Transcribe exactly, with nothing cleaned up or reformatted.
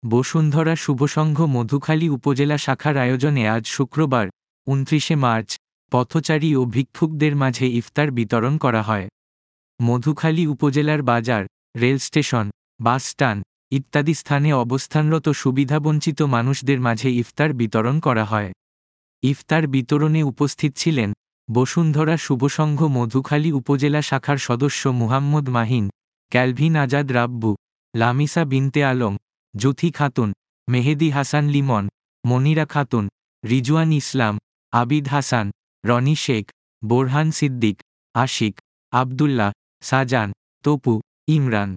বসুন্ধরা শুভসংঘ মধুখালী উপজেলা শাখার আয়োজনে আজ শুক্রবার উনত্রিশে মার্চ পথচারী ও ভিক্ষুকদের মাঝে ইফতার বিতরণ করা হয়। মধুখালী উপজেলার বাজার, রেল স্টেশন, বাস স্ট্যান্ড ইত্যাদি স্থানে অবস্থানরত সুবিধাবঞ্চিত মানুষদের মাঝে ইফতার বিতরণ করা হয়। ইফতার বিতরণে উপস্থিত ছিলেন বসুন্ধরা শুভসংঘ মধুখালী উপজেলা শাখার সদস্য মুহাম্মদ মাহিন, ক্যালভিন আজাদ রাব্বু, লামিসা বিনতে আলম, জুথি খাতুন, মেহেদি হাসান লিমন, মনিরা খাতুন, রিজওয়ান ইসলাম, আবিদ হাসান, রনি শেখ, বোরহান সিদ্দিক, আশিক, আবদুল্লাহ, সাজান, তপু, ইমরান।